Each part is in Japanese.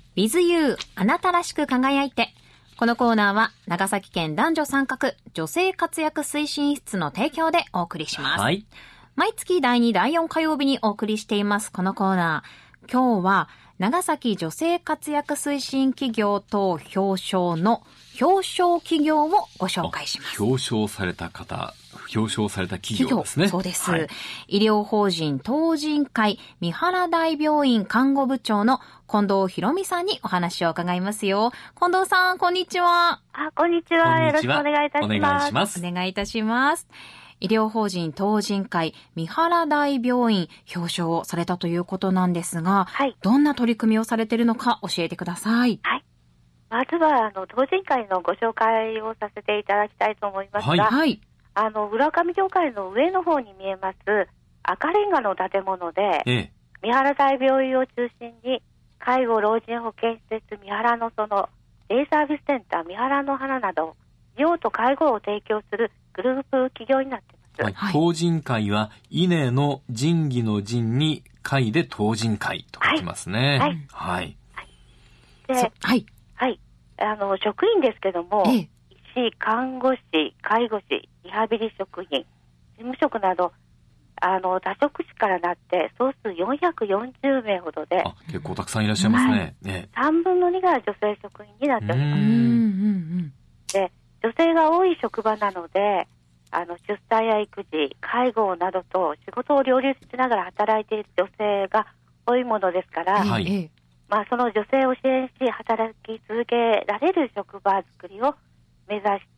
with you あなたらしく輝いて。このコーナーは長崎県男女参画女性活躍推進室の提供でお送りします。 はい。 毎月第2、第4火曜日にお送りしていますこのコーナー。今日は長崎女性活躍推進企業等表彰の表彰企業をご紹介します。 表彰された方、表彰された企業ですね。 そうです、 はい。 医療法人東人会三原大病院看護部長の近藤博美さんにお話を伺いますよ。近藤さん、こんにちは。 こんにちは。よろしくお願いいたします。 お願いします。 お願いいたします。医療法人東人会三原大病院表彰をされたということなんですが、 はい、 どんな取り組みをされているのか教えてください。 はい。まずは東人会のご紹介をさせていただきたいと思いますが、 はい、 浦上町会の上の方に見えます赤レンガの建物で、三原大病院を中心に介護老人保健施設三原の園、デイサービスセンター三原の花など医療と介護を提供するグループ企業になっています。 はい、東人会は稲の仁義の仁に会で東人会と書きますね。 はい。 はい。 で、 はい。 はい。職員ですけども、医師、看護師、介護士、リハビリ職員、事務職など、多職種からなって総数440名ほどで、 結構たくさんいらっしゃいますね。 3分の2が女性職員になっております。で、女性が多い職場なので、出産や育児、介護などと仕事を両立しながら働いている女性が多いものですから、その女性を支援し働き続けられる職場作りを目指して、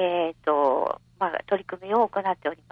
取り組みを行っております。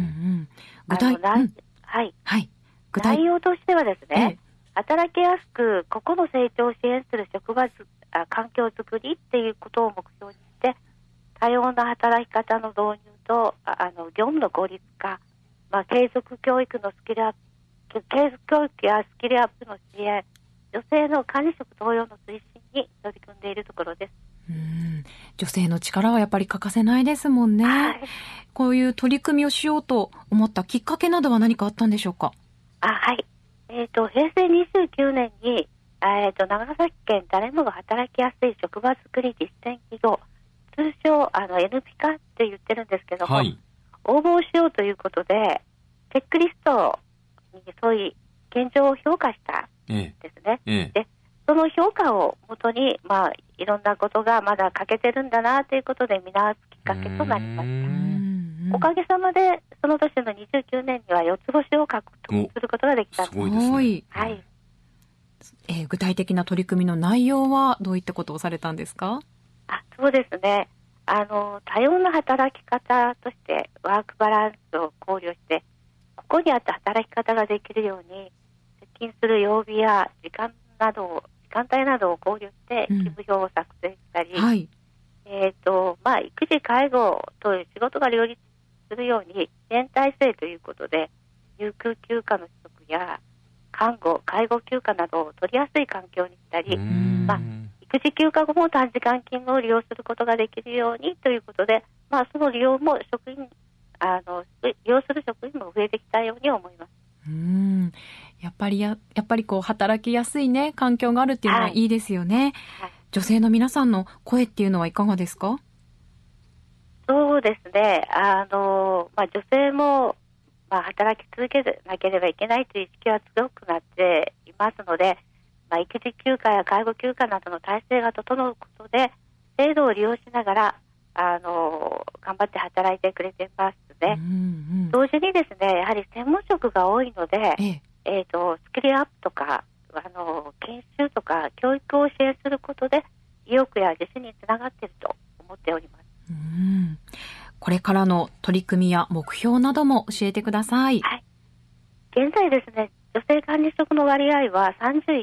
内容としてはですね、働きやすく個々の成長を支援する職場環境づくりっていうことを目標にして多様な働き方の導入と業務の効率化、継続教育のスキルアップ、継続教育やスキルアップの支援、女性の管理職登用の推進に取り組んでいるところです。 女性の力はやっぱり欠かせないですもんね。こういう取り組みをしようと思ったきっかけなどは何かあったんでしょうか？ はい。平成29年に、長崎県誰もが働きやすい職場づくり実践企業、通称NPK って言ってるんですけども、応募をしようということでチェックリストに沿い現状を評価したんですね。で、その評価をもとに、いろんなことがまだ欠けてるんだなということで見直すきっかけとなりました。おかげさまでその年の29年には4つ星を獲得することができたんです。 すごいですね。 はい。 具体的な取り組みの内容はどういったことをされたんですか？ そうですね。多様な働き方としてワークバランスを考慮してここにあった働き方ができるように出勤する曜日や時間帯などを考慮して勤務表を作成したり、育児介護という仕事が両立するように支援体制ということで有給休暇の取得や看護介護休暇などを取りやすい環境にしたり、育児休暇後も短時間勤務を利用することができるようにということで、その利用も利用する職員も増えてきたように思います。 やっぱりこう働きやすいね環境があるっていうのはいいですよね。女性の皆さんの声っていうのはいかがですか？ そうですね。女性も働き続けなければいけないという意識は強くなっていますので、育児休暇や介護休暇などの体制が整うことで制度を利用しながら頑張って働いてくれていますね。同時にですね、やはり専門職が多いので、スキルアップとか研修とか教育を支援することで意欲や自信につながっていると思っております。 これからの取り組みや目標なども教えてください。 現在ですね、女性管理職の割合は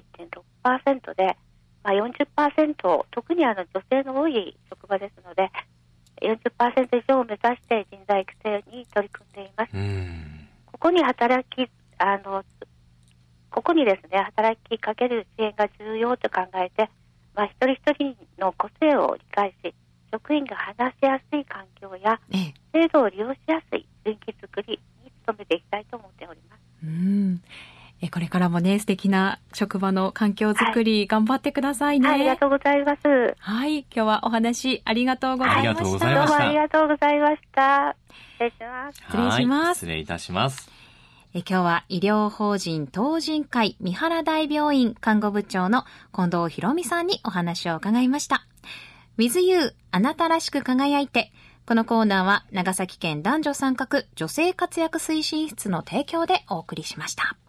31.6% で、40%、特に女性の多い職場ですので 40% 以上を目指して人材育成に取り組んでいます。ここにですね、働きかける支援が重要と考えて、一人一人の個性を理解し、職員が話しやすい環境や制度を利用しやすい雰囲気作りに努めていきたいと思っております。 これからもね、素敵な職場の環境づくり、頑張ってくださいね。 ありがとうございます。 はい。今日はお話ありがとうございました。 ありがとうございました。 どうもありがとうございました。失礼します。 失礼します。 失礼いたします。 今日は医療法人東仁会三原大病院看護部長の近藤博美さんにお話を伺いました。With You あなたらしく輝いて。このコーナーは長崎県男女参画女性活躍推進室の提供でお送りしました。